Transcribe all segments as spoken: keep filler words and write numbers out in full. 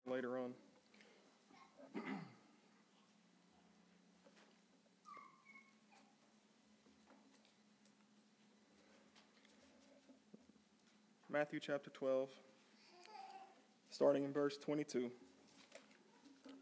later on. Matthew chapter twelve, starting in verse twenty-two. It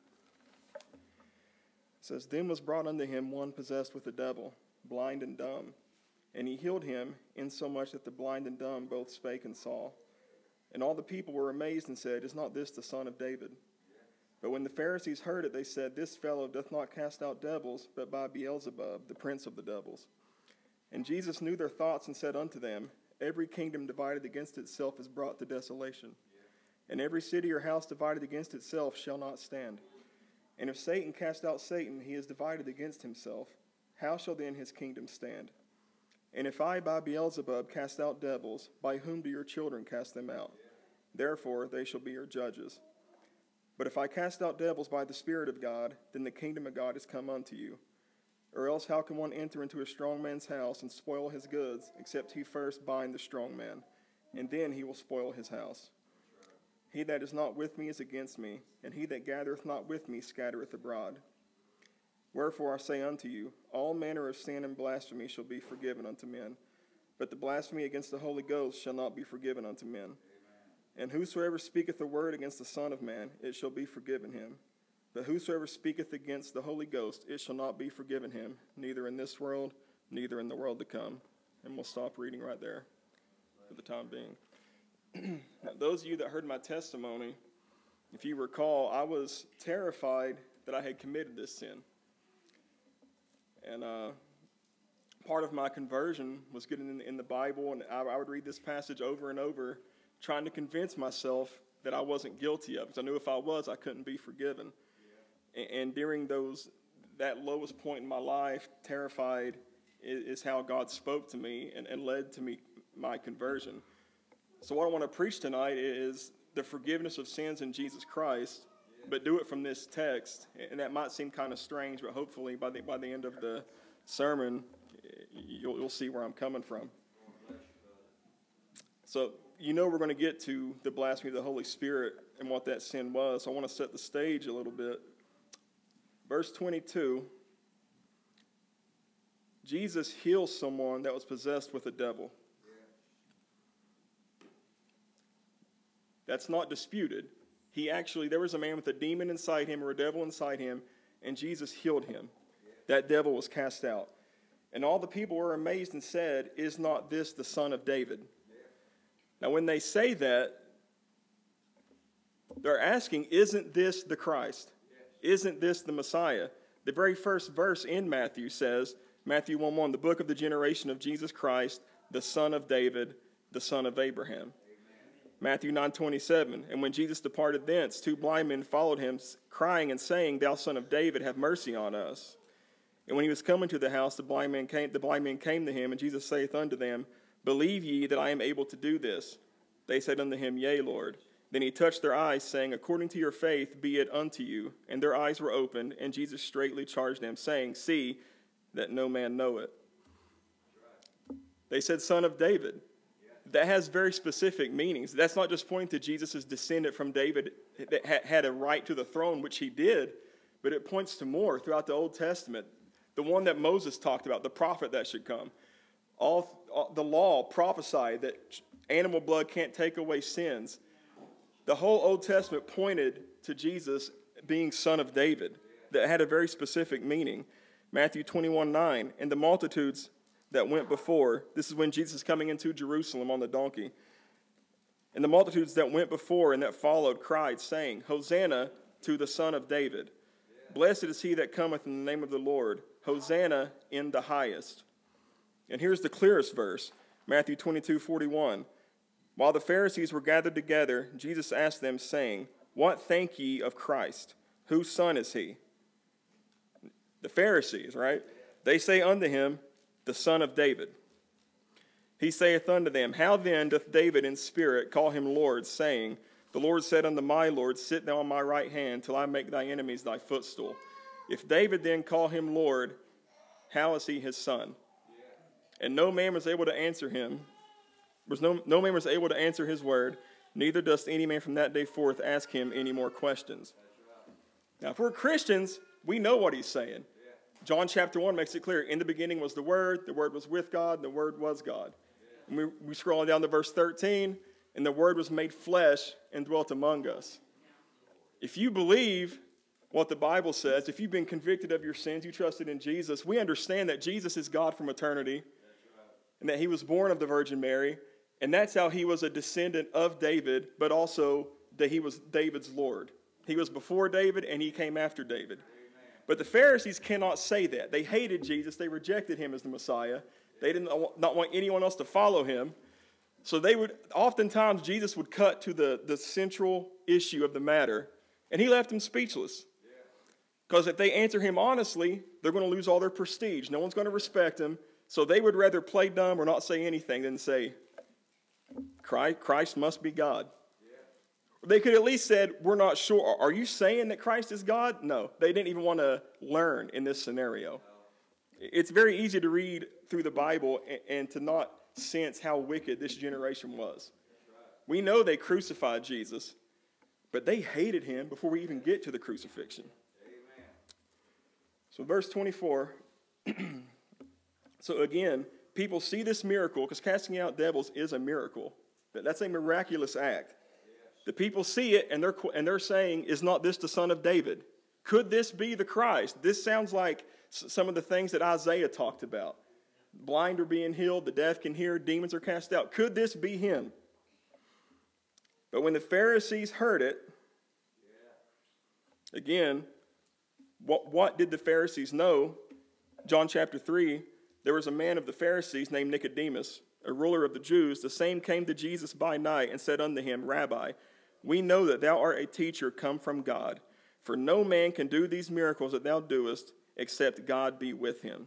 says, Then was brought unto him one possessed with a devil, blind and dumb. And he healed him, insomuch that the blind and dumb both spake and saw. And all the people were amazed and said, Is not this the son of David? But when the Pharisees heard it, they said, This fellow doth not cast out devils, but by Beelzebub, the prince of the devils. And Jesus knew their thoughts and said unto them, Every kingdom divided against itself is brought to desolation. And every city or house divided against itself shall not stand. And if Satan cast out Satan, he is divided against himself. How shall then his kingdom stand? And if I by Beelzebub cast out devils, by whom do your children cast them out? Therefore they shall be your judges. But if I cast out devils by the Spirit of God, then the kingdom of God is come unto you. Or else how can one enter into a strong man's house and spoil his goods, except he first bind the strong man, and then he will spoil his house? He that is not with me is against me, and he that gathereth not with me scattereth abroad. Wherefore I say unto you, all manner of sin and blasphemy shall be forgiven unto men, but the blasphemy against the Holy Ghost shall not be forgiven unto men. Amen. And whosoever speaketh a word against the Son of Man, it shall be forgiven him. But whosoever speaketh against the Holy Ghost, it shall not be forgiven him, neither in this world, neither in the world to come. And we'll stop reading right there for the time being. Now, those of you that heard my testimony, if you recall, I was terrified that I had committed this sin. And uh, part of my conversion was getting in, in the Bible, and I, I would read this passage over and over, trying to convince myself that I wasn't guilty of it, because I knew if I was, I couldn't be forgiven. Yeah. And, and during those that lowest point in my life, terrified is, is how God spoke to me and, and led to me my conversion. So what I want to preach tonight is the forgiveness of sins in Jesus Christ, but do it from this text. And that might seem kind of strange, but hopefully by the by the end of the sermon, you'll, you'll see where I'm coming from. So you know we're going to get to the blasphemy of the Holy Spirit and what that sin was. So I want to set the stage a little bit. Verse twenty-two, Jesus heals someone that was possessed with a devil. That's not disputed. He actually, there was a man with a demon inside him or a devil inside him, and Jesus healed him. That devil was cast out. And all the people were amazed and said, Is not this the son of David? Now, when they say that, they're asking, Isn't this the Christ? Isn't this the Messiah? The very first verse in Matthew says, Matthew one one, the book of the generation of Jesus Christ, the son of David, the son of Abraham. Matthew nine twenty-seven, and when Jesus departed thence, two blind men followed him, crying and saying, Thou son of David, have mercy on us. And when he was coming to the house, the blind men came, the blind men came to him, and Jesus saith unto them, Believe ye that I am able to do this? They said unto him, Yea, Lord. Then he touched their eyes, saying, According to your faith be it unto you. And their eyes were opened, and Jesus straightly charged them, saying, See that no man know it. They said, Son of David. That has very specific meanings. That's not just pointing to Jesus' descendant from David that had a right to the throne, which he did, but it points to more throughout the Old Testament. The one that Moses talked about, the prophet that should come. All, all the law prophesied that animal blood can't take away sins. The whole Old Testament pointed to Jesus being son of David. That had a very specific meaning. Matthew twenty-one nine, and the multitudes that went before, this is when Jesus is coming into Jerusalem on the donkey. And the multitudes that went before and that followed cried, saying, Hosanna to the Son of David. Blessed is he that cometh in the name of the Lord. Hosanna in the highest. And here's the clearest verse, Matthew twenty-two forty-one. While the Pharisees were gathered together, Jesus asked them, saying, What think ye of Christ? Whose son is he? The Pharisees, right? They say unto him, the son of David. He saith unto them, How then doth David in spirit call him Lord, saying, The Lord said unto my Lord, Sit thou on my right hand, till I make thy enemies thy footstool. If David then call him Lord, how is he his son? And no man was able to answer him. Was no, no man was able to answer his word. Neither does any man from that day forth ask him any more questions. Now, if we're Christians, we know what he's saying. John chapter one makes it clear. In the beginning was the Word. The Word was with God. And the Word was God. And we, we scroll down to verse thirteen. And the Word was made flesh and dwelt among us. If you believe what the Bible says, if you've been convicted of your sins, you trusted in Jesus, we understand that Jesus is God from eternity. And that he was born of the Virgin Mary. And that's how he was a descendant of David, but also that he was David's Lord. He was before David and he came after David. But the Pharisees cannot say that. They hated Jesus. They rejected him as the Messiah. They did not want anyone else to follow him. So they would, oftentimes Jesus would cut to the, the central issue of the matter, and he left them speechless. Because if they answer him honestly, they're going to lose all their prestige. No one's going to respect him. So they would rather play dumb or not say anything than say, Christ must be God. Yeah. They could at least said, we're not sure. Are you saying that Christ is God? No, they didn't even want to learn in this scenario. No. It's very easy to read through the Bible and, and to not sense how wicked this generation was. Right. We know they crucified Jesus, but they hated him before we even get to the crucifixion. Amen. So verse twenty-four, so again, people see this miracle, because casting out devils is a miracle. That's a miraculous act. Yes. The people see it, and they're, and they're saying, is not this the Son of David? Could this be the Christ? This sounds like some of the things that Isaiah talked about. Blind are being healed, the deaf can hear, demons are cast out. Could this be him? But when the Pharisees heard it, yeah. again, what, what did the Pharisees know? John chapter three, there was a man of the Pharisees named Nicodemus, a ruler of the Jews. The same came to Jesus by night and said unto him, Rabbi, we know that thou art a teacher come from God, for no man can do these miracles that thou doest, except God be with him.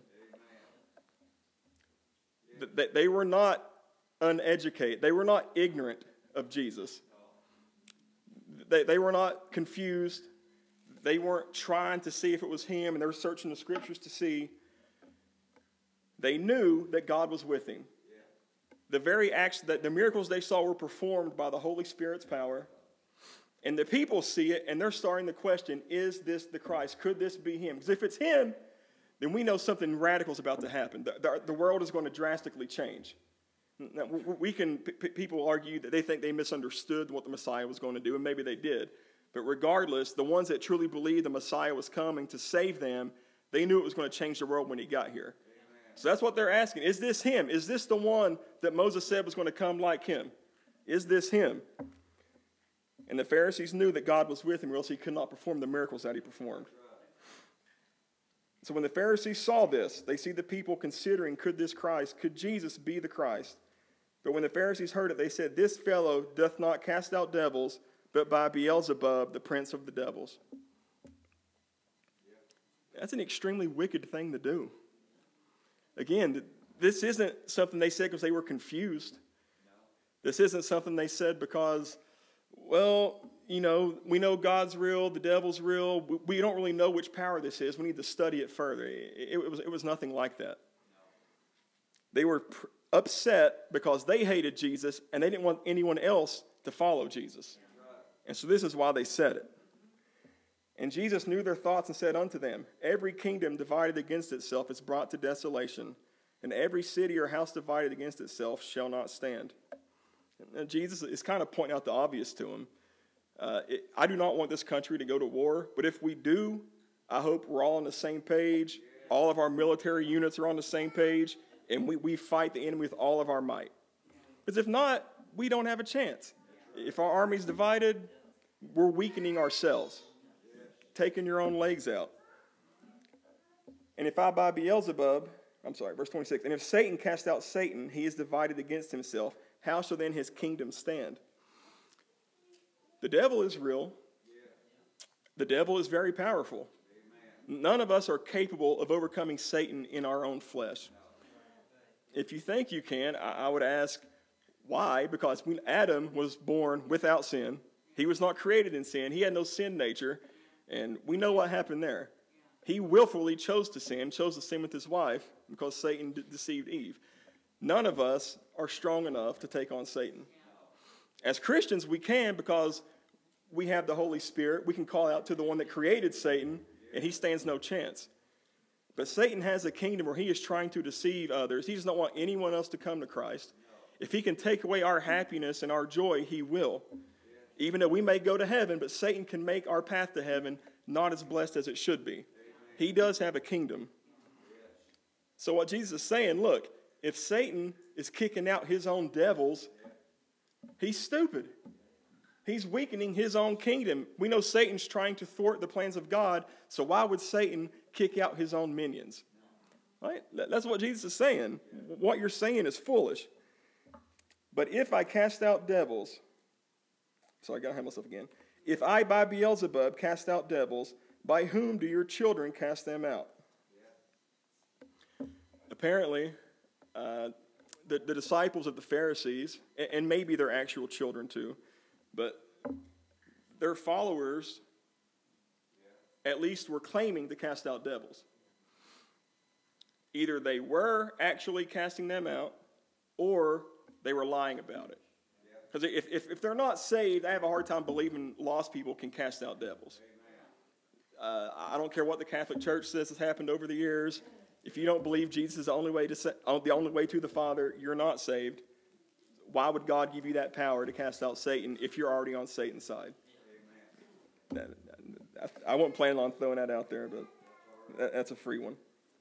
Amen. They were not uneducated. They were not ignorant of Jesus. They, they were not confused. They weren't trying to see if it was him, and they were searching the scriptures to see. They knew that God was with him. Yeah. The very acts, that the miracles they saw were performed by the Holy Spirit's power. And the people see it, and they're starting to question, is this the Christ? Could this be him? Because if it's him, then we know something radical is about to happen. The, the, the world is going to drastically change. Now, we can, p- people argue that they think they misunderstood what the Messiah was going to do, and maybe they did. But regardless, the ones that truly believed the Messiah was coming to save them, they knew it was going to change the world when he got here. So that's what they're asking. Is this him? Is this the one that Moses said was going to come like him? Is this him? And the Pharisees knew that God was with him, or else he could not perform the miracles that he performed. So when the Pharisees saw this, they see the people considering, could this Christ, could Jesus be the Christ? But when the Pharisees heard it, they said, this fellow doth not cast out devils, but by Beelzebub, the prince of the devils. That's an extremely wicked thing to do. Again, this isn't something they said because they were confused. This isn't something they said because, well, you know, we know God's real, the devil's real. We don't really know which power this is. We need to study it further. It, it, was, it was nothing like that. They were pr- upset because they hated Jesus and they didn't want anyone else to follow Jesus. And so this is why they said it. And Jesus knew their thoughts and said unto them, every kingdom divided against itself is brought to desolation, and every city or house divided against itself shall not stand. And Jesus is kind of pointing out the obvious to him. Uh, it, I do not want this country to go to war, but if we do, I hope we're all on the same page. All of our military units are on the same page, and we, we fight the enemy with all of our might. Because if not, we don't have a chance. If our army's divided, we're weakening ourselves. Taking your own legs out. And if I by Beelzebub, I'm sorry, verse twenty-six, and if Satan cast out Satan, he is divided against himself. How shall then his kingdom stand? The devil is real. The devil is very powerful. None of us are capable of overcoming Satan in our own flesh. If you think you can, I, I would ask why? Because when Adam was born without sin, he was not created in sin. He had no sin nature. And we know what happened there. He willfully chose to sin, chose to sin with his wife because Satan de- deceived Eve. None of us are strong enough to take on Satan. As Christians, we can because we have the Holy Spirit. We can call out to the one that created Satan, and he stands no chance. But Satan has a kingdom where he is trying to deceive others. He does not want anyone else to come to Christ. If he can take away our happiness and our joy, he will. Even though we may go to heaven, but Satan can make our path to heaven not as blessed as it should be. He does have a kingdom. So what Jesus is saying, look, if Satan is kicking out his own devils, he's stupid. He's weakening his own kingdom. We know Satan's trying to thwart the plans of God, so why would Satan kick out his own minions? Right? That's what Jesus is saying. What you're saying is foolish. But if I cast out devils, sorry, I got to have myself again. If I by Beelzebub cast out devils, by whom do your children cast them out? Apparently, uh, the, the disciples of the Pharisees, and, and maybe their actual children too, but their followers at least were claiming to cast out devils. Either they were actually casting them out, or they were lying about it. Because if, if, if they're not saved, I have a hard time believing lost people can cast out devils. Uh, I don't care what the Catholic Church says has happened over the years. If you don't believe Jesus is the only way to sa- the only way to the Father, you're not saved. Why would God give you that power to cast out Satan if you're already on Satan's side? Amen. I wasn't planning on throwing that out there, but that's a free one.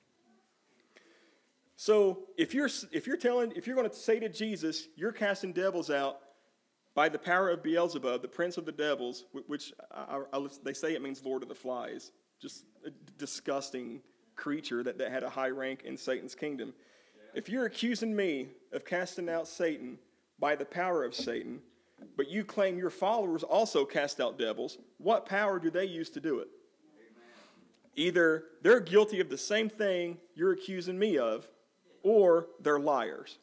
So if you're if you're telling if you're going to say to Jesus, you're casting devils out by the power of Beelzebub, the prince of the devils, which I, I, they say it means Lord of the Flies, just a disgusting creature that, that had a high rank in Satan's kingdom. If you're accusing me of casting out Satan by the power of Satan, but you claim your followers also cast out devils, what power do they use to do it? Either they're guilty of the same thing you're accusing me of, or they're liars.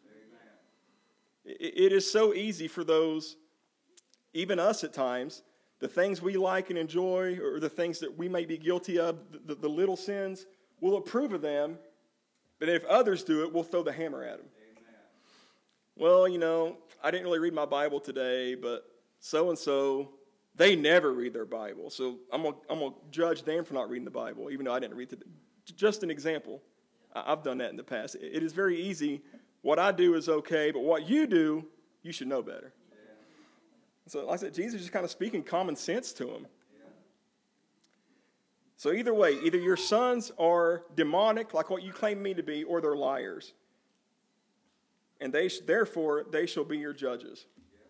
It is so easy for those, even us at times, the things we like and enjoy, or the things that we may be guilty of, the, the little sins, we'll approve of them, but if others do it, we'll throw the hammer at them. Amen. Well, you know, I didn't really read my Bible today, but so-and-so, they never read their Bible, so I'm going I'm to judge them for not reading the Bible, even though I didn't read it. Just an example. I've done that in the past. It is very easy. What I do is okay, but what you do, you should know better. Yeah. So like I said, Jesus is just kind of speaking common sense to him. Yeah. So either way, either your sons are demonic, like what you claim me to be, or they're liars. And they therefore, they shall be your judges. Yeah.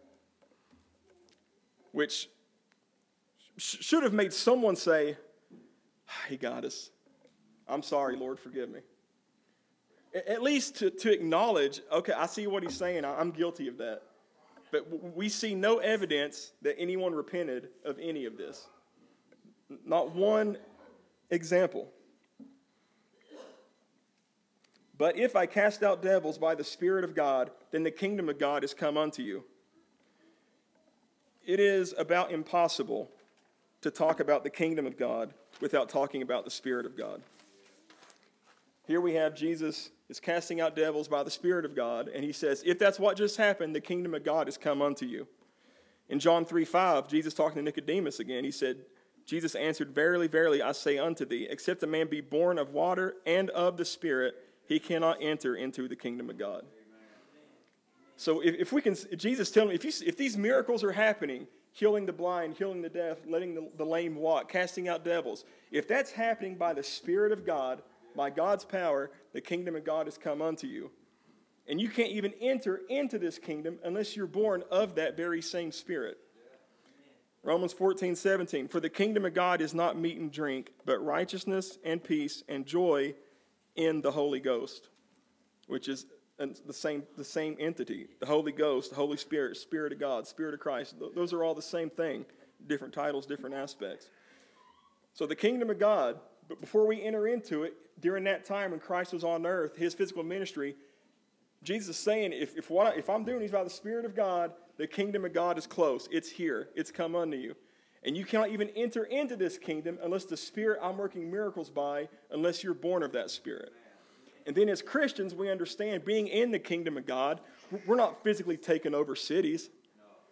Which sh- should have made someone say, he got us. I'm sorry, Lord, forgive me. At least to, to acknowledge, okay, I see what he's saying. I'm guilty of that. But we see no evidence that anyone repented of any of this. Not one example. But if I cast out devils by the Spirit of God, then the kingdom of God is come unto you. It is about impossible to talk about the kingdom of God without talking about the Spirit of God. Here we have Jesus is casting out devils by the Spirit of God, and he says, if that's what just happened, the kingdom of God has come unto you. In John three five, Jesus talking to Nicodemus again, he said, Jesus answered, verily, verily, I say unto thee, except a man be born of water and of the Spirit, he cannot enter into the kingdom of God. Amen. So if, if we can, Jesus telling me, if, you, if these miracles are happening, healing the blind, healing the deaf, letting the, the lame walk, casting out devils, if that's happening by the Spirit of God, by God's power, the kingdom of God has come unto you. And you can't even enter into this kingdom unless you're born of that very same Spirit. Yeah. Romans fourteen seventeen, for the kingdom of God is not meat and drink, but righteousness and peace and joy in the Holy Ghost, which is the same, the same entity. The Holy Ghost, the Holy Spirit, Spirit of God, Spirit of Christ. Those are all the same thing, different titles, different aspects. So the kingdom of God, but before we enter into it, during that time when Christ was on earth, his physical ministry, Jesus is saying, if, if, what I, if I'm doing these by the Spirit of God, the kingdom of God is close. It's here. It's come unto you. And you cannot even enter into this kingdom unless the Spirit I'm working miracles by, unless you're born of that Spirit. And then as Christians, we understand being in the kingdom of God, we're not physically taking over cities.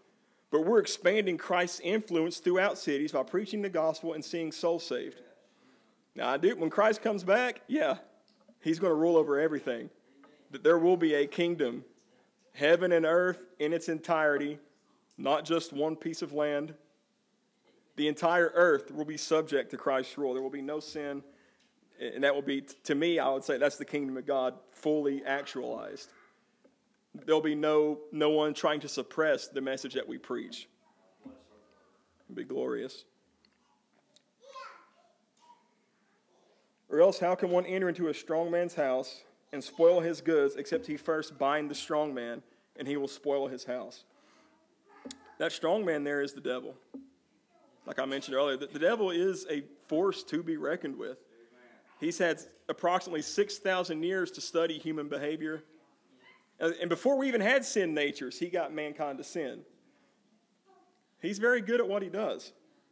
But we're expanding Christ's influence throughout cities by preaching the gospel and seeing souls saved. Now, I do, when Christ comes back, yeah, he's going to rule over everything. That there will be a kingdom, heaven and earth in its entirety, not just one piece of land. The entire earth will be subject to Christ's rule. There will be no sin, and that will be, to me, I would say that's the kingdom of God fully actualized. There'll be no, no one trying to suppress the message that we preach. It'll be glorious. Or else how can one enter into a strong man's house and spoil his goods except he first bind the strong man, and he will spoil his house? That strong man there is the devil. Like I mentioned earlier, the, the devil is a force to be reckoned with. He's had approximately six thousand years to study human behavior. And before we even had sin natures, he got mankind to sin. He's very good at what he does.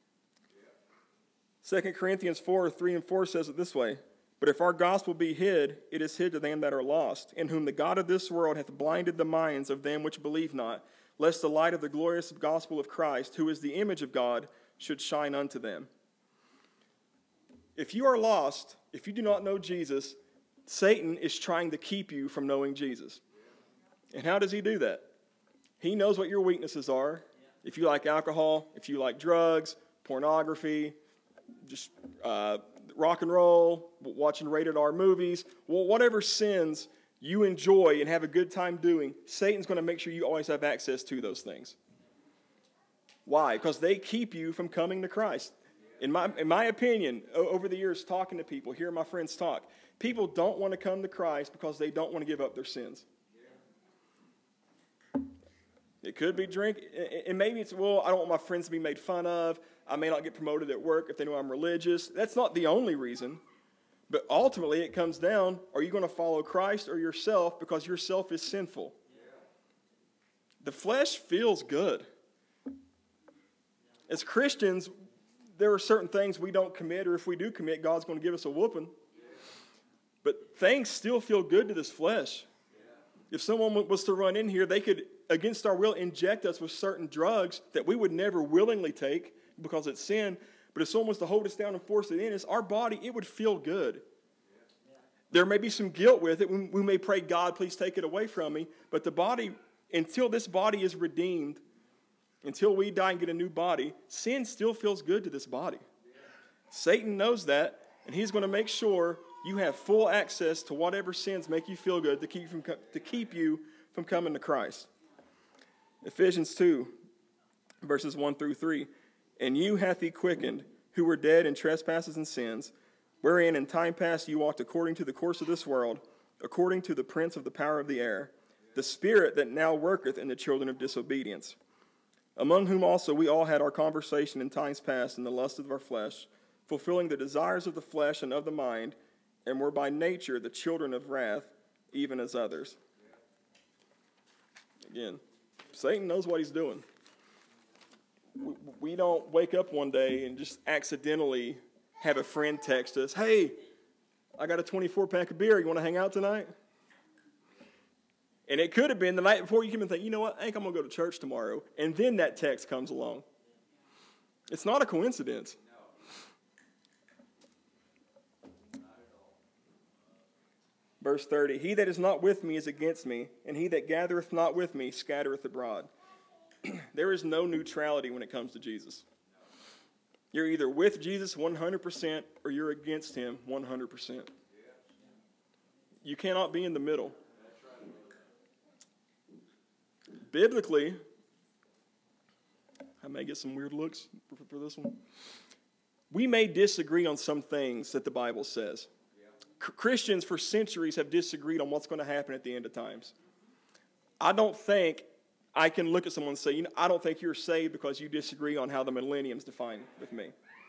Second Corinthians four, three and four says it this way. But if our gospel be hid, it is hid to them that are lost, in whom the God of this world hath blinded the minds of them which believe not, lest the light of the glorious gospel of Christ, who is the image of God, should shine unto them. If you are lost, if you do not know Jesus, Satan is trying to keep you from knowing Jesus. And how does he do that? He knows what your weaknesses are. If you like alcohol, if you like drugs, pornography, just uh, rock and roll, watching rated R movies, well, whatever sins you enjoy and have a good time doing, Satan's going to make sure you always have access to those things. Why? Because they keep you from coming to Christ. In my, in my opinion, over the years talking to people, hearing my friends talk, people don't want to come to Christ because they don't want to give up their sins. It could be drink, and maybe it's, well, I don't want my friends to be made fun of. I may not get promoted at work if they know I'm religious. That's not the only reason. But ultimately, it comes down, are you going to follow Christ or yourself, because yourself is sinful? The flesh feels good. As Christians, there are certain things we don't commit, or if we do commit, God's going to give us a whooping. But things still feel good to this flesh. If someone was to run in here, they could, against our will, inject us with certain drugs that we would never willingly take because it's sin. But if someone was to hold us down and force it in us, our body, it would feel good. There may be some guilt with it. We, we may pray, God, please take it away from me. But the body, until this body is redeemed, until we die and get a new body, sin still feels good to this body. Satan knows that, and he's going to make sure you have full access to whatever sins make you feel good to keep, from, to keep you from coming to Christ. Ephesians two, verses one through three. And you hath he quickened, who were dead in trespasses and sins, wherein in time past you walked according to the course of this world, according to the prince of the power of the air, the spirit that now worketh in the children of disobedience, among whom also we all had our conversation in times past in the lust of our flesh, fulfilling the desires of the flesh and of the mind, and were by nature the children of wrath, even as others. Again, Satan knows what he's doing. We don't wake up one day and just accidentally have a friend text us, hey, I got a twenty-four pack of beer. You want to hang out tonight? And it could have been the night before you came and think, you know what, I think I'm going to go to church tomorrow. And then that text comes along. It's not a coincidence. Verse thirty, he that is not with me is against me, and he that gathereth not with me scattereth abroad. There is no neutrality when it comes to Jesus. You're either with Jesus one hundred percent or you're against him one hundred percent. You cannot be in the middle. Biblically, I may get some weird looks for, for this one. We may disagree on some things that the Bible says. C- Christians for centuries have disagreed on what's going to happen at the end of times. I don't think I can look at someone and say, you know, I don't think you're saved because you disagree on how the millennium's defined with me.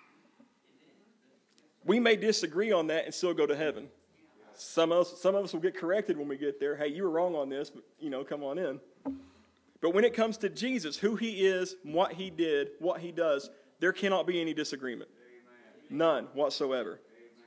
We may disagree on that and still go to heaven. Some of us, some of us will get corrected when we get there. Hey, you were wrong on this, but, you know, come on in. But when it comes to Jesus, who he is, what he did, what he does, there cannot be any disagreement. None whatsoever.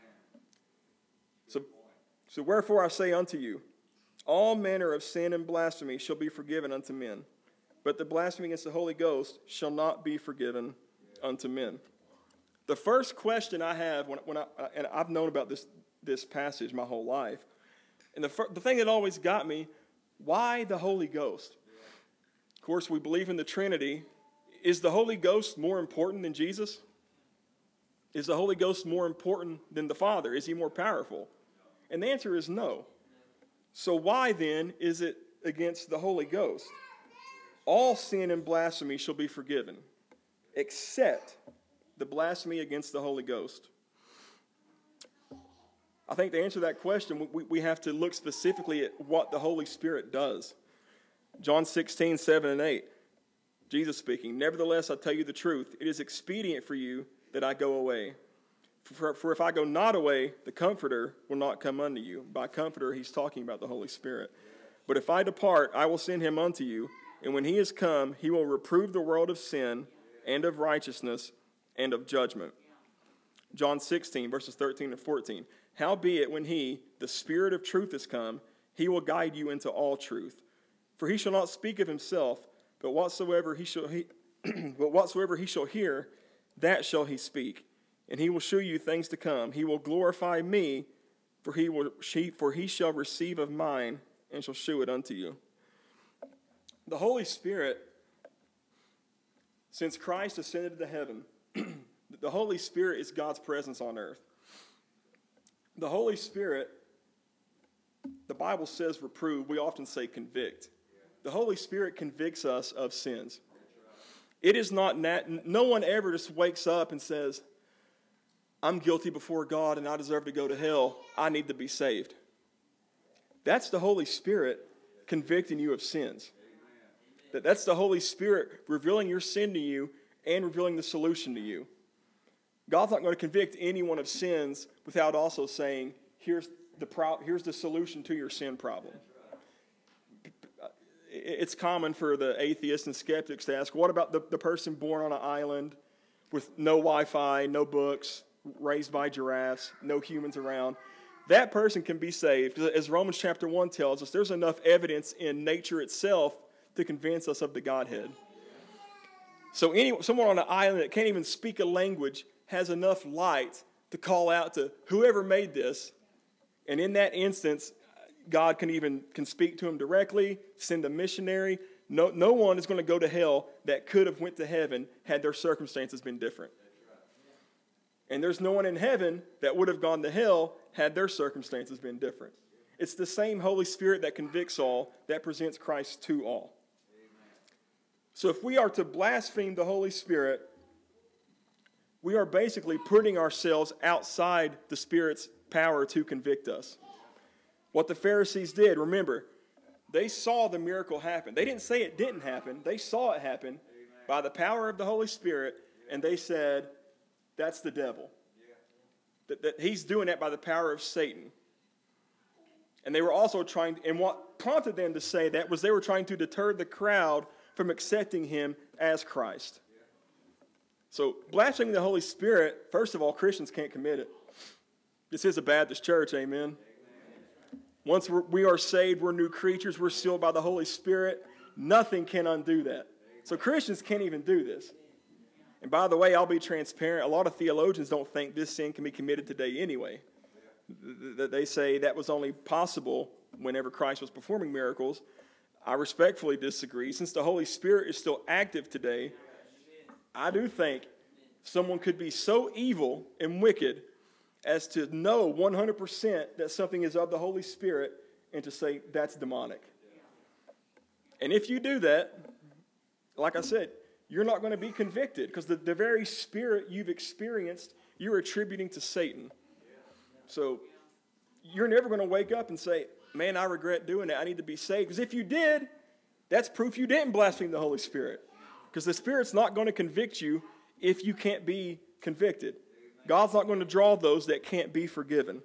So, so wherefore I say unto you, all manner of sin and blasphemy shall be forgiven unto men, but the blasphemy against the Holy Ghost shall not be forgiven unto men. The first question I have, when, when I, and I've known about this, this passage my whole life, and the, the thing that always got me, why the Holy Ghost? Of course, we believe in the Trinity. Is the Holy Ghost more important than Jesus? Is the Holy Ghost more important than the Father? Is he more powerful? And the answer is no. So why then is it against the Holy Ghost? All sin and blasphemy shall be forgiven, except the blasphemy against the Holy Ghost. I think to answer that question, we, we have to look specifically at what the Holy Spirit does. John sixteen, seven and eight, Jesus speaking, "Nevertheless, I tell you the truth, it is expedient for you that I go away. For, for if I go not away, the Comforter will not come unto you." By Comforter, he's talking about the Holy Spirit. "But if I depart, I will send him unto you, and when he is come, he will reprove the world of sin, and of righteousness, and of judgment." John sixteen, verses thirteen and fourteen, "Howbeit, when he, the Spirit of truth, is come, he will guide you into all truth. For he shall not speak of himself, but whatsoever he shall he, but whatsoever he shall hear, that shall he speak. And he will show you things to come. He will glorify me, for he will for he shall receive of mine, and shall shew it unto you." The Holy Spirit, since Christ ascended to heaven, the Holy Spirit is God's presence on earth. The Holy Spirit, the Bible says reprove. We often say convict. The Holy Spirit convicts us of sins. It is not, nat- no one ever just wakes up and says, "I'm guilty before God and I deserve to go to hell. I need to be saved." That's the Holy Spirit convicting you of sins. That That's the Holy Spirit revealing your sin to you and revealing the solution to you. God's not going to convict anyone of sins without also saying, here's the pro- here's the solution to your sin problem. It's common for the atheists and skeptics to ask, what about the, the person born on an island with no Wi-Fi, no books, raised by giraffes, no humans around? That person can be saved. As Romans chapter one tells us, there's enough evidence in nature itself to convince us of the Godhead. So any, someone on an island that can't even speak a language has enough light to call out to whoever made this. And in that instance, God can even can speak to him directly, send a missionary. No, no one is going to go to hell that could have went to heaven had their circumstances been different. And there's no one in heaven that would have gone to hell had their circumstances been different. It's the same Holy Spirit that convicts all, that presents Christ to all. So if we are to blaspheme the Holy Spirit, we are basically putting ourselves outside the Spirit's power to convict us. What the Pharisees did, remember, they saw the miracle happen. They didn't say it didn't happen. They saw it happen. Amen. By the power of the Holy Spirit, yeah. And they said, that's the devil. Yeah. That, that he's doing that by the power of Satan. And they were also trying, and what prompted them to say that was they were trying to deter the crowd from accepting him as Christ. Yeah. So blaspheming the Holy Spirit, first of all, Christians can't commit it. This is a Baptist church, amen. Once we're, we are saved, we're new creatures, we're sealed by the Holy Spirit. Nothing can undo that. So Christians can't even do this. And by the way, I'll be transparent. A lot of theologians don't think this sin can be committed today anyway. They say that was only possible whenever Christ was performing miracles. I respectfully disagree. Since the Holy Spirit is still active today, I do think someone could be so evil and wicked as to know one hundred percent that something is of the Holy Spirit and to say that's demonic. And if you do that, like I said, you're not going to be convicted because the, the very spirit you've experienced, you're attributing to Satan. So you're never going to wake up and say, man, I regret doing that. I need to be saved. Because if you did, that's proof you didn't blaspheme the Holy Spirit. Because the Spirit's not going to convict you if you can't be convicted. God's not going to draw those that can't be forgiven.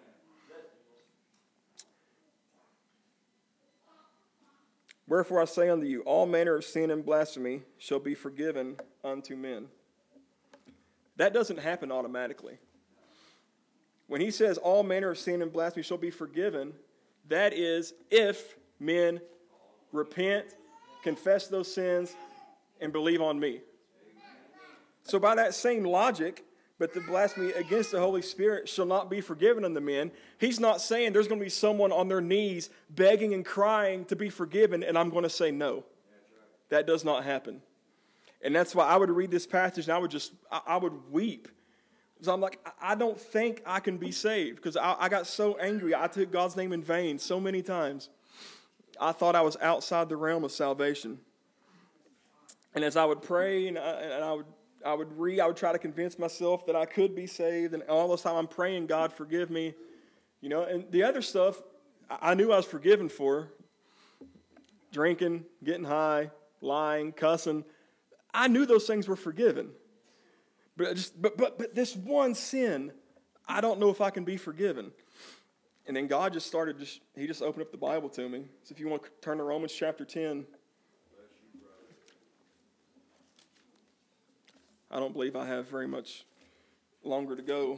Wherefore I say unto you, all manner of sin and blasphemy shall be forgiven unto men. That doesn't happen automatically. When he says all manner of sin and blasphemy shall be forgiven, that is if men repent confess those sins, and believe on me. So by that same logic, but the blasphemy against the Holy Spirit shall not be forgiven unto men, he's not saying there's going to be someone on their knees begging and crying to be forgiven, and I'm going to say no. That does not happen. And that's why I would read this passage and I would just, I, I would weep. Because I'm like, I don't think I can be saved. Because I, I got so angry. I took God's name in vain so many times. I thought I was outside the realm of salvation. And as I would pray and I, and I would I would read, I would try to convince myself that I could be saved. And all this time I'm praying, God, forgive me. You know, and the other stuff, I knew I was forgiven for. Drinking, getting high, lying, cussing. I knew those things were forgiven. But just but but but this one sin, I don't know if I can be forgiven. And then God just started, just he just opened up the Bible to me. So if you want to turn to Romans chapter ten. I don't believe I have very much longer to go.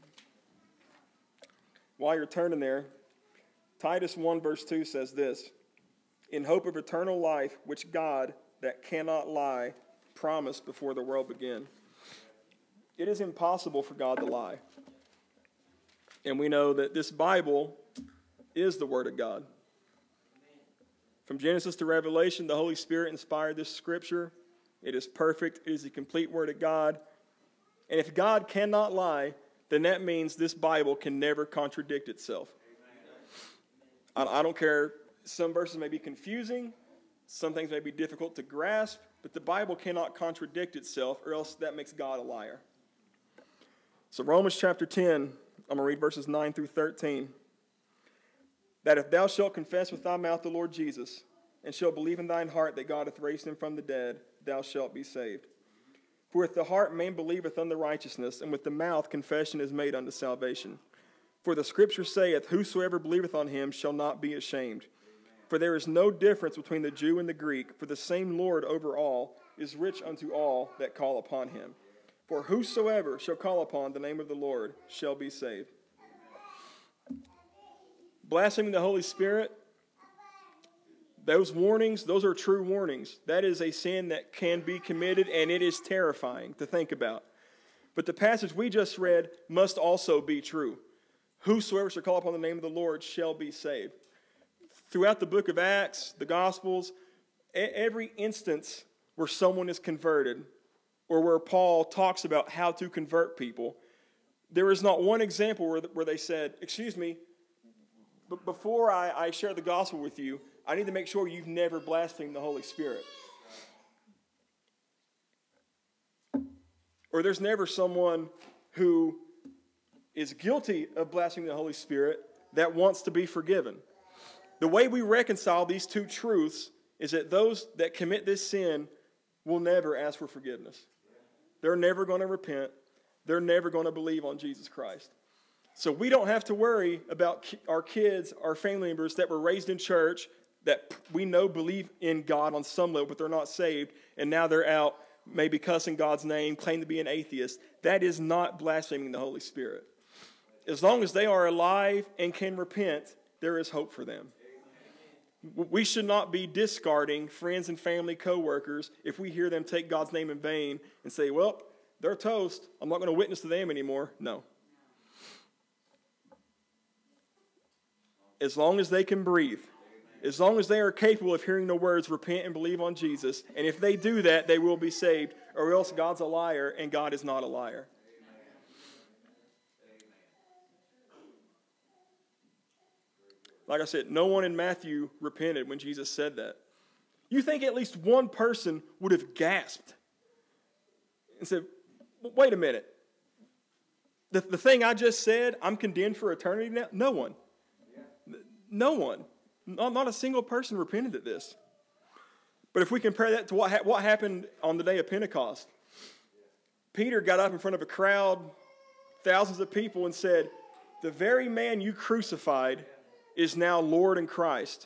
While you're turning there, Titus one verse two says this, in hope of eternal life, which God, that cannot lie, promised before the world began. It is impossible for God to lie. And we know that this Bible is the Word of God. From Genesis to Revelation, the Holy Spirit inspired this scripture. It is perfect. It is the complete Word of God. And if God cannot lie, then that means this Bible can never contradict itself. I, I don't care. Some verses may be confusing. Some things may be difficult to grasp. But the Bible cannot contradict itself, or else that makes God a liar. So Romans chapter ten, I'm going to read verses nine through thirteen. That if thou shalt confess with thy mouth the Lord Jesus, and shalt believe in thine heart that God hath raised him from the dead, thou shalt be saved. For with the heart man believeth unto righteousness, and with the mouth confession is made unto salvation. For the scripture saith, whosoever believeth on him shall not be ashamed. For there is no difference between the Jew and the Greek, for the same Lord over all is rich unto all that call upon him. For whosoever shall call upon the name of the Lord shall be saved. Blaspheming the Holy Spirit, those warnings, those are true warnings. That is a sin that can be committed, and it is terrifying to think about. But the passage we just read must also be true. Whosoever shall call upon the name of the Lord shall be saved. Throughout the book of Acts, the Gospels, every instance where someone is converted, or where Paul talks about how to convert people, there is not one example where, where they said, excuse me, but before I, I share the gospel with you, I need to make sure you've never blasphemed the Holy Spirit. Or there's never someone who is guilty of blaspheming the Holy Spirit that wants to be forgiven. The way we reconcile these two truths is that those that commit this sin will never ask for forgiveness. They're never going to repent. They're never going to believe on Jesus Christ. So we don't have to worry about our kids, our family members that were raised in church, that we know believe in God on some level, but they're not saved, and now they're out maybe cussing God's name, claim to be an atheist. That is not blaspheming the Holy Spirit. As long as they are alive and can repent, there is hope for them. We should not be discarding friends and family, co-workers, if we hear them take God's name in vain and say, well, they're toast. I'm not going to witness to them anymore. No. As long as they can breathe, as long as they are capable of hearing the words, repent and believe on Jesus, and if they do that, they will be saved, or else God's a liar and God is not a liar. Like I said, no one in Matthew repented when Jesus said that. You think at least one person would have gasped and said, wait a minute. The, the thing I just said, I'm condemned for eternity now? No one. No one. Not, not a single person repented at this. But if we compare that to what, ha- what happened on the day of Pentecost, Peter got up in front of a crowd, thousands of people, and said, the very man you crucified is now Lord and Christ.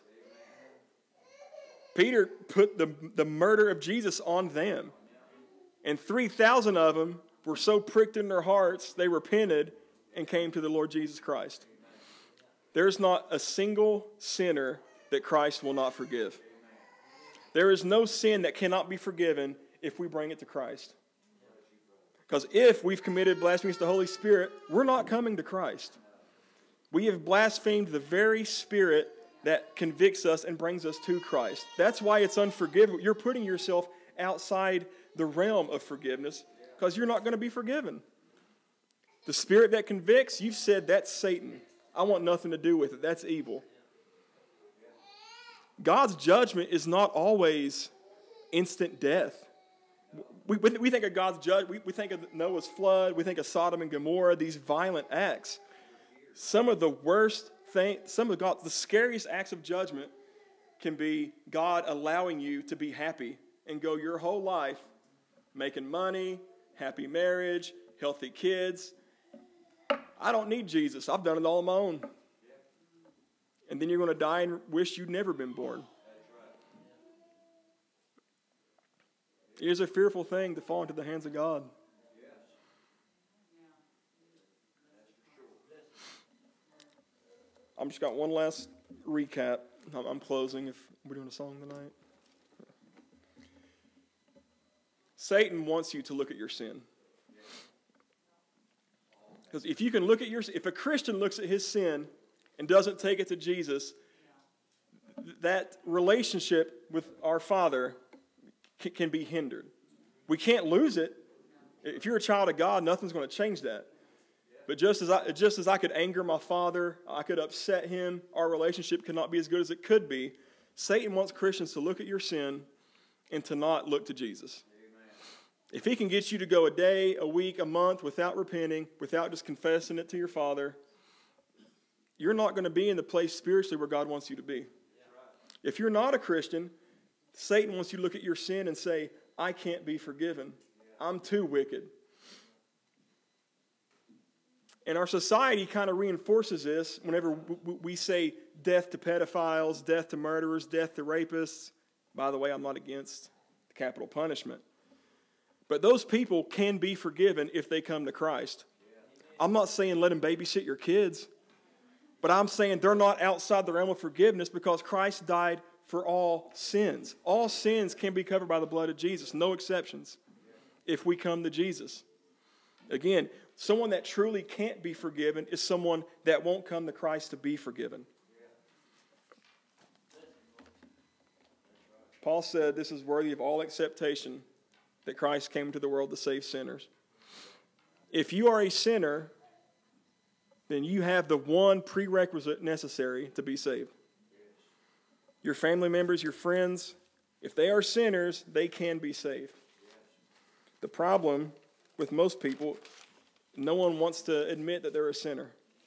Peter put the, the murder of Jesus on them. And three thousand of them were so pricked in their hearts, they repented and came to the Lord Jesus Christ. There's not a single sinner that Christ will not forgive. There is no sin that cannot be forgiven if we bring it to Christ. Because if we've committed blasphemy against the Holy Spirit, we're not coming to Christ. We have blasphemed the very Spirit that convicts us and brings us to Christ. That's why it's unforgivable. You're putting yourself outside the realm of forgiveness because you're not going to be forgiven. The Spirit that convicts, you've said that's Satan. I want nothing to do with it. That's evil. God's judgment is not always instant death. We, we think of God's judgment, we, we think of Noah's flood, we think of Sodom and Gomorrah, these violent acts. Some of the worst things, some of God, the scariest acts of judgment can be God allowing you to be happy and go your whole life making money, happy marriage, healthy kids. I don't need Jesus. I've done it all on my own. And then you're going to die and wish you'd never been born. It is a fearful thing to fall into the hands of God. I'm just got one last recap. I'm, I'm closing if we're doing a song tonight. Satan wants you to look at your sin. Because if you can look at your, if a Christian looks at his sin and doesn't take it to Jesus, that relationship with our Father can, can be hindered. We can't lose it. If you're a child of God, nothing's going to change that. But just as I, just as I could anger my Father, I could upset him, our relationship cannot be as good as it could be. Satan wants Christians to look at your sin and to not look to Jesus. If he can get you to go a day, a week, a month without repenting, without just confessing it to your Father, you're not going to be in the place spiritually where God wants you to be. If you're not a Christian, Satan wants you to look at your sin and say, I can't be forgiven. I'm too wicked. And our society kind of reinforces this whenever we say death to pedophiles, death to murderers, death to rapists. By the way, I'm not against capital punishment. But those people can be forgiven if they come to Christ. I'm not saying let them babysit your kids. But I'm saying they're not outside the realm of forgiveness because Christ died for all sins. All sins can be covered by the blood of Jesus. No exceptions if we come to Jesus. Again, someone that truly can't be forgiven is someone that won't come to Christ to be forgiven. Paul said this is worthy of all acceptation that Christ came into the world to save sinners. If you are a sinner, then you have the one prerequisite necessary to be saved. Your family members, your friends, if they are sinners, they can be saved. The problem with most people, no one wants to admit that they're a sinner.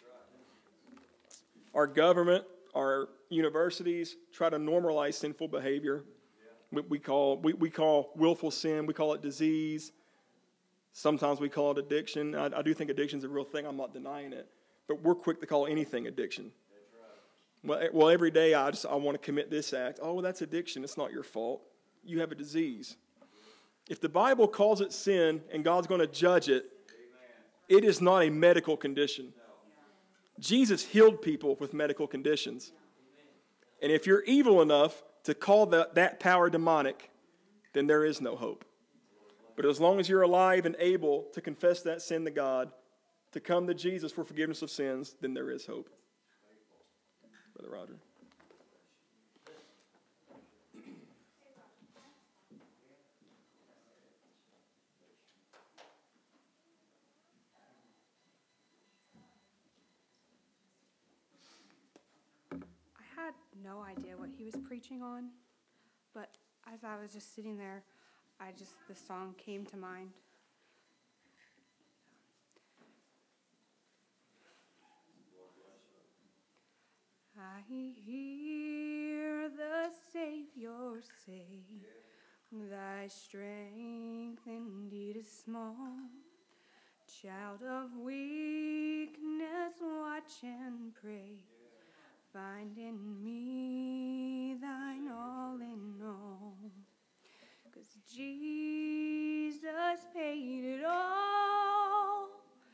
Our government, our universities try to normalize sinful behavior. We, we call we, we call willful sin, we call it disease. Sometimes we call it addiction. I, I do think addiction is a real thing. I'm not denying it. But we're quick to call anything addiction. Well, well, every day I just I want to commit this act. Oh, well, that's addiction. It's not your fault. You have a disease. If the Bible calls it sin and God's going to judge it, it is not a medical condition. Jesus healed people with medical conditions. And if you're evil enough to call that, that power demonic, then there is no hope. But as long as you're alive and able to confess that sin to God, to come to Jesus for forgiveness of sins, then there is hope. Brother Roger. I had no idea what he was preaching on, but as I was just sitting there, I just, the song came to mind. I hear the Savior say, thy strength indeed is small. Child of weakness, watch and pray. Find in me thine all in all. 'Cause Jesus paid it all.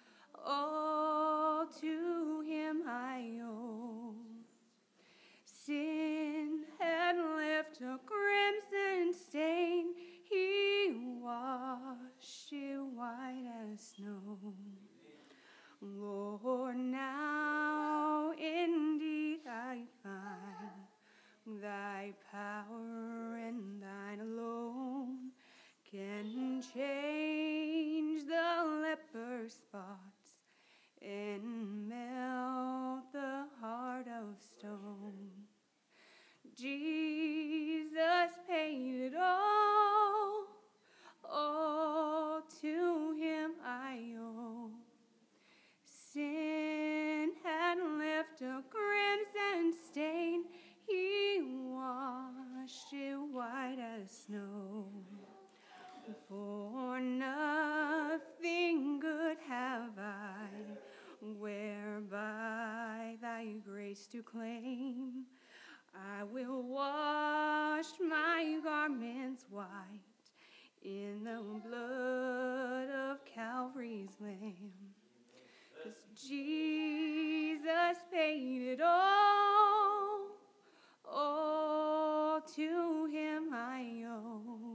All to him I owe. Sin had left a crimson sore spots and melt the heart of stone. Jesus paid it all, all to him I owe. Sin had left a crimson stain, he washed it white as snow. For nothing good have I, whereby thy grace to claim. I will wash my garments white in the blood of Calvary's Lamb. 'Cause Jesus paid it all, all to him I owe.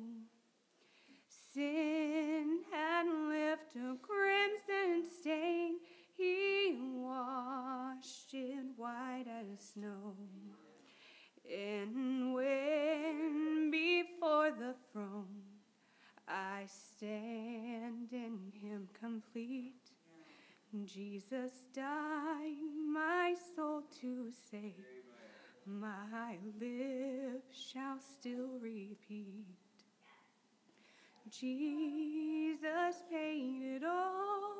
Sin had left a crimson stain, he washed it white as snow. And when before the throne I stand in him complete, Jesus died my soul to save, my lips shall still repeat. Jesus paid it all,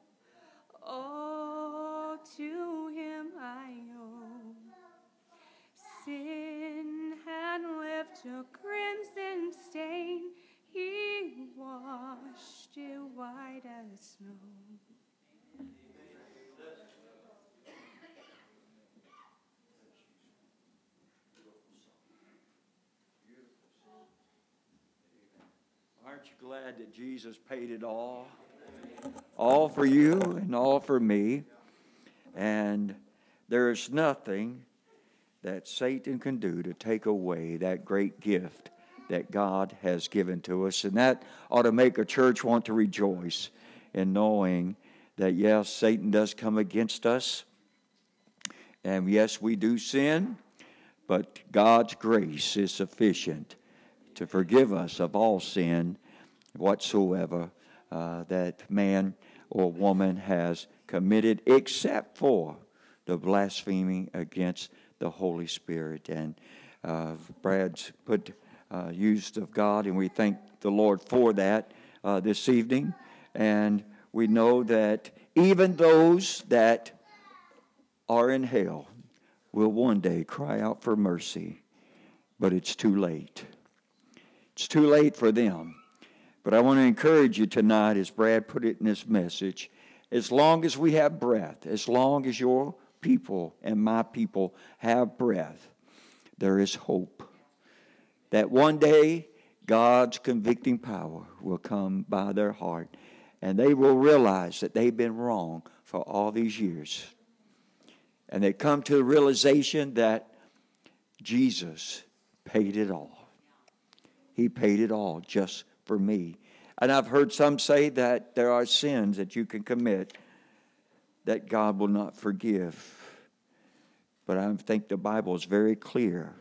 all to him I owe. Sin had left a crimson stain, he washed it white as snow. Aren't you glad that Jesus paid it all? All for you and all for me. And there is nothing that Satan can do to take away that great gift that God has given to us. And that ought to make a church want to rejoice in knowing that, yes, Satan does come against us. And yes, we do sin, but God's grace is sufficient to forgive us of all sin whatsoever uh, that man or woman has committed, except for the blaspheming against the Holy Spirit. And uh, Brad's put uh, used of God, and we thank the Lord for that uh, this evening. And we know that even those that are in hell will one day cry out for mercy, but it's too late. It's too late for them. But I want to encourage you tonight, as Brad put it in his message, as long as we have breath, as long as your people and my people have breath, there is hope that one day God's convicting power will come by their heart, and they will realize that they've been wrong for all these years. And they come to the realization that Jesus paid it all. He paid it all just for me. And I've heard some say that there are sins that you can commit that God will not forgive. But I think the Bible is very clear.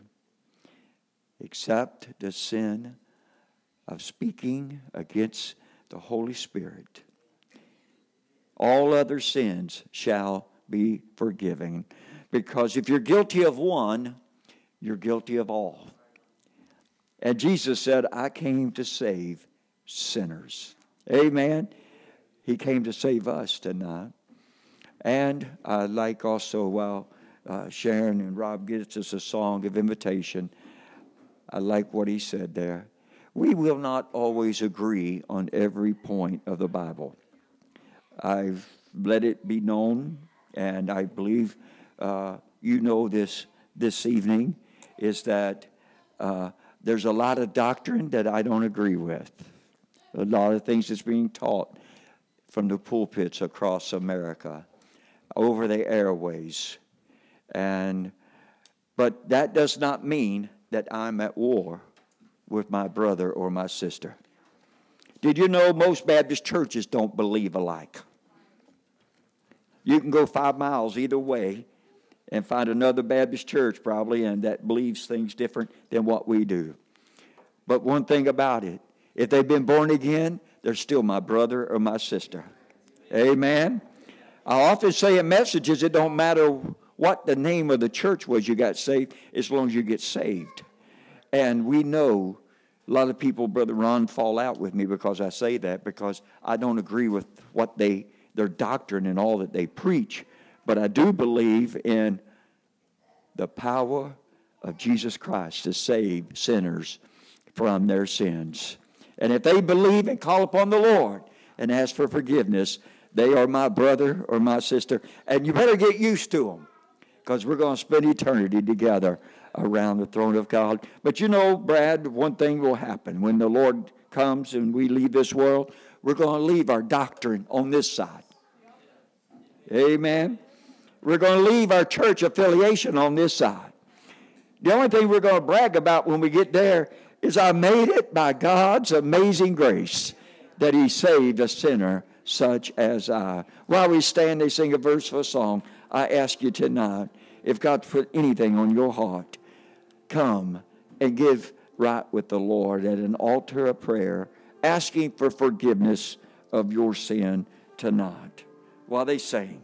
Except the sin of speaking against the Holy Spirit, all other sins shall be forgiven. Because if you're guilty of one, you're guilty of all. And Jesus said, I came to save sinners. Amen. He came to save us tonight. And I like also, while uh, Sharon and Rob gets us a song of invitation, I like what he said there. We will not always agree on every point of the Bible. I've let it be known, and I believe uh, you know this this evening, is that uh, there's a lot of doctrine that I don't agree with. A lot of things that's being taught from the pulpits across America, over the airways. And but that does not mean that I'm at war with my brother or my sister. Did you know most Baptist churches don't believe alike? You can go five miles either way and find another Baptist church probably, and that believes things different than what we do. But one thing about it, if they've been born again, they're still my brother or my sister. Amen. I often say in messages, it don't matter what the name of the church was you got saved, as long as you get saved. And we know a lot of people, Brother Ron, fall out with me because I say that, because I don't agree with what they, their doctrine and all that they preach. But I do believe in the power of Jesus Christ to save sinners from their sins. And if they believe and call upon the Lord and ask for forgiveness, they are my brother or my sister. And you better get used to them, because we're going to spend eternity together around the throne of God. But you know, Brad, one thing will happen. When the Lord comes and we leave this world, we're going to leave our doctrine on this side. Amen. We're going to leave our church affiliation on this side. The only thing we're going to brag about when we get there is I made it by God's amazing grace that He saved a sinner such as I. While we stand, they sing a verse for a song. I ask you tonight, if God put anything on your heart, come and give right with the Lord at an altar of prayer, asking for forgiveness of your sin tonight. While they sing.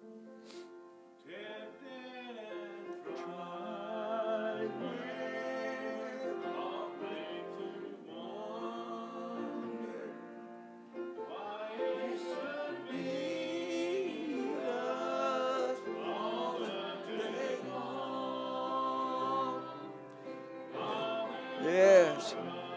Yes.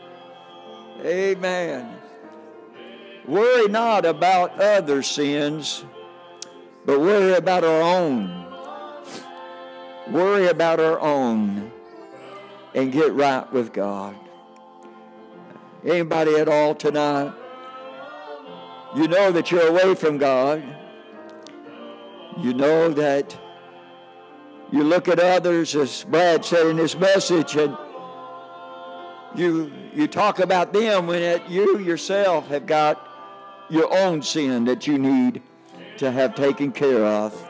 Amen. Worry not about other sins, but worry about our own. Worry about our own and get right with God. Anybody at all tonight? You know that you're away from God. You know that you look at others, as Brad said in his message, and you you talk about them when it, you yourself have got your own sin that you need to have taken care of.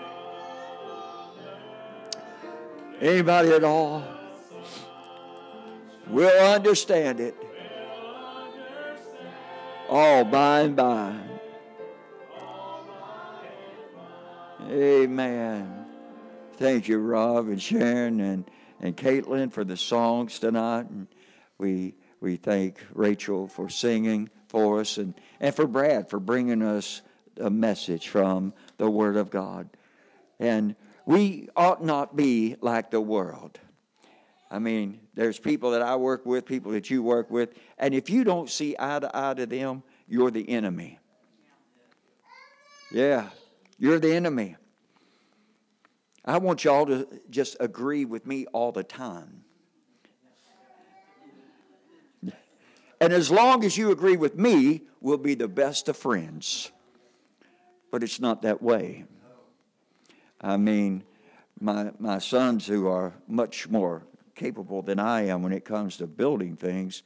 Anybody at all? We'll understand it all by and by. Amen. Thank you, Rob and Sharon and, and Caitlin, for the songs tonight. And we we thank Rachel for singing for us, and, and for Brad for bringing us a message from the Word of God. And we ought not be like the world. I mean, there's people that I work with, people that you work with, and if you don't see eye to eye to them, you're the enemy. Yeah, you're the enemy. I want y'all to just agree with me all the time. And as long as you agree with me, we'll be the best of friends. But it's not that way. I mean, my my sons, who are much more capable than I am when it comes to building things,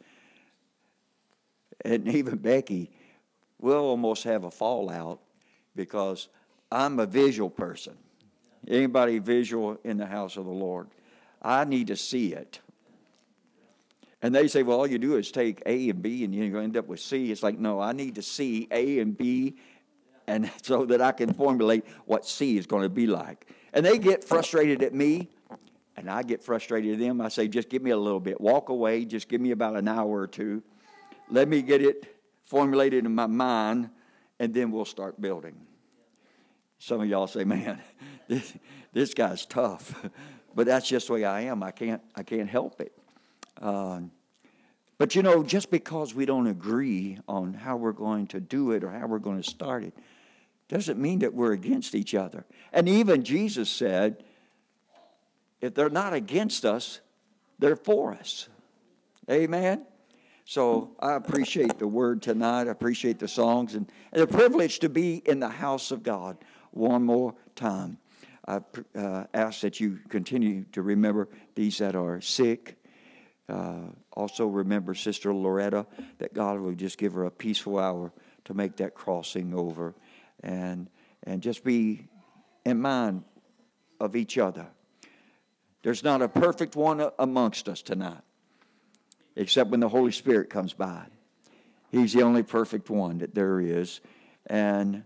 and even Becky, we'll almost have a fallout because I'm a visual person. Anybody visual in the house of the Lord? I need to see it. And they say, well, all you do is take A and B and you're going to end up with C. It's like, no, I need to see A and B, and so that I can formulate what C is going to be like. And they get frustrated at me, and I get frustrated at them. I say, just give me a little bit. Walk away. Just give me about an hour or two. Let me get it formulated in my mind, and then we'll start building. Some of y'all say, man, this, this guy's tough. But that's just the way I am. I can't, I can't help it. Uh, but, you know, just because we don't agree on how we're going to do it or how we're going to start it doesn't mean that we're against each other. And even Jesus said, if they're not against us, they're for us. Amen? So I appreciate the word tonight. I appreciate the songs and, and the privilege to be in the house of God one more time. I uh, ask that you continue to remember these that are sick. Uh, also remember Sister Loretta, that God will just give her a peaceful hour to make that crossing over, and and just be in mind of each other. There's not a perfect one amongst us tonight, except when the Holy Spirit comes by. He's the only perfect one that there is, and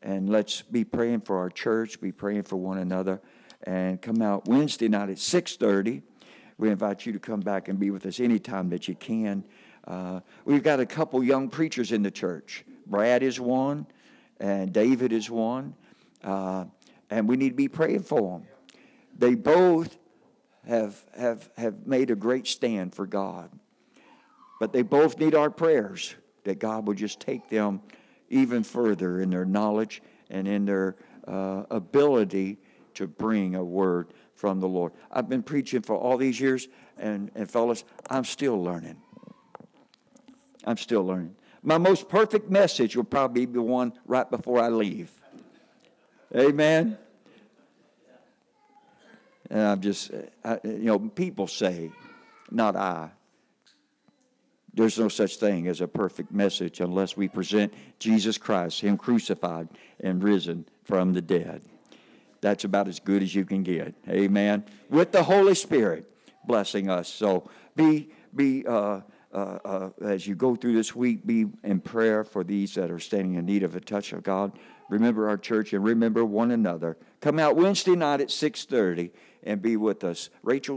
and let's be praying for our church, be praying for one another, and come out Wednesday night at six thirty. We invite you to come back and be with us anytime that you can. Uh, we've got a couple young preachers in the church. Brad is one, and David is one, uh, and we need to be praying for them. They both have, have, have made a great stand for God, but they both need our prayers that God will just take them even further in their knowledge and in their uh, ability to bring a word from the Lord. I've been preaching for all these years, and, and fellas, I'm still learning. I'm still learning. My most perfect message will probably be the one right before I leave. Amen? And I'm just, I, you know, people say, not I. There's no such thing as a perfect message unless we present Jesus Christ, Him crucified and risen from the dead. That's about as good as you can get. Amen. With the Holy Spirit blessing us. So be, be uh, uh, uh, as you go through this week, be in prayer for these that are standing in need of a touch of God. Remember our church and remember one another. Come out Wednesday night at six thirty and be with us. Rachel?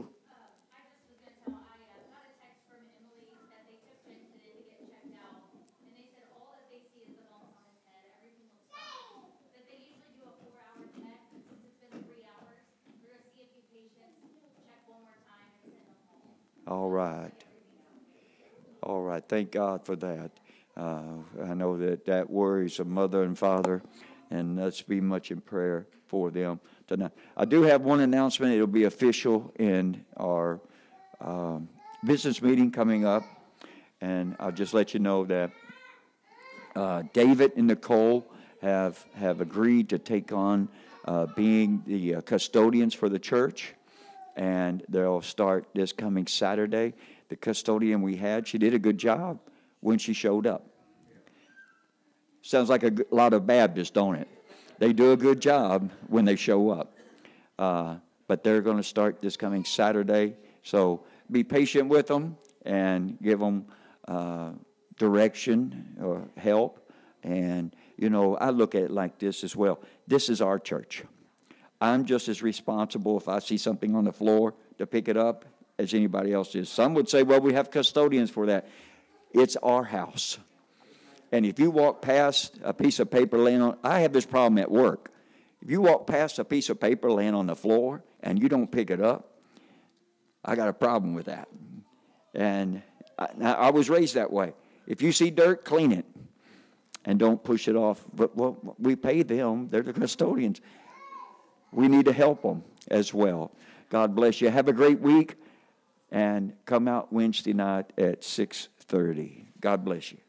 All right. All right. Thank God for that. Uh, I know that that worries a mother and father, and let's be much in prayer for them tonight. I do have one announcement. It'll be official in our um, business meeting coming up, and I'll just let you know that uh, David and Nicole have, have agreed to take on uh, being the uh, custodians for the church. And they'll start this coming Saturday. The custodian we had, she did a good job when she showed up. Sounds like a lot of Baptists, don't it? They do a good job when they show up. Uh, but they're going to start this coming Saturday. So be patient with them and give them uh, direction or help. And, you know, I look at it like this as well. This is our church. I'm just as responsible if I see something on the floor to pick it up as anybody else is. Some would say, well, we have custodians for that. It's our house. And if you walk past a piece of paper laying on, I have this problem at work. If you walk past a piece of paper laying on the floor and you don't pick it up, I got a problem with that. And I, I was raised that way. If you see dirt, clean it and don't push it off. But well, we pay them. They're the custodians. We need to help them as well. God bless you. Have a great week, and come out Wednesday night at six thirty. God bless you.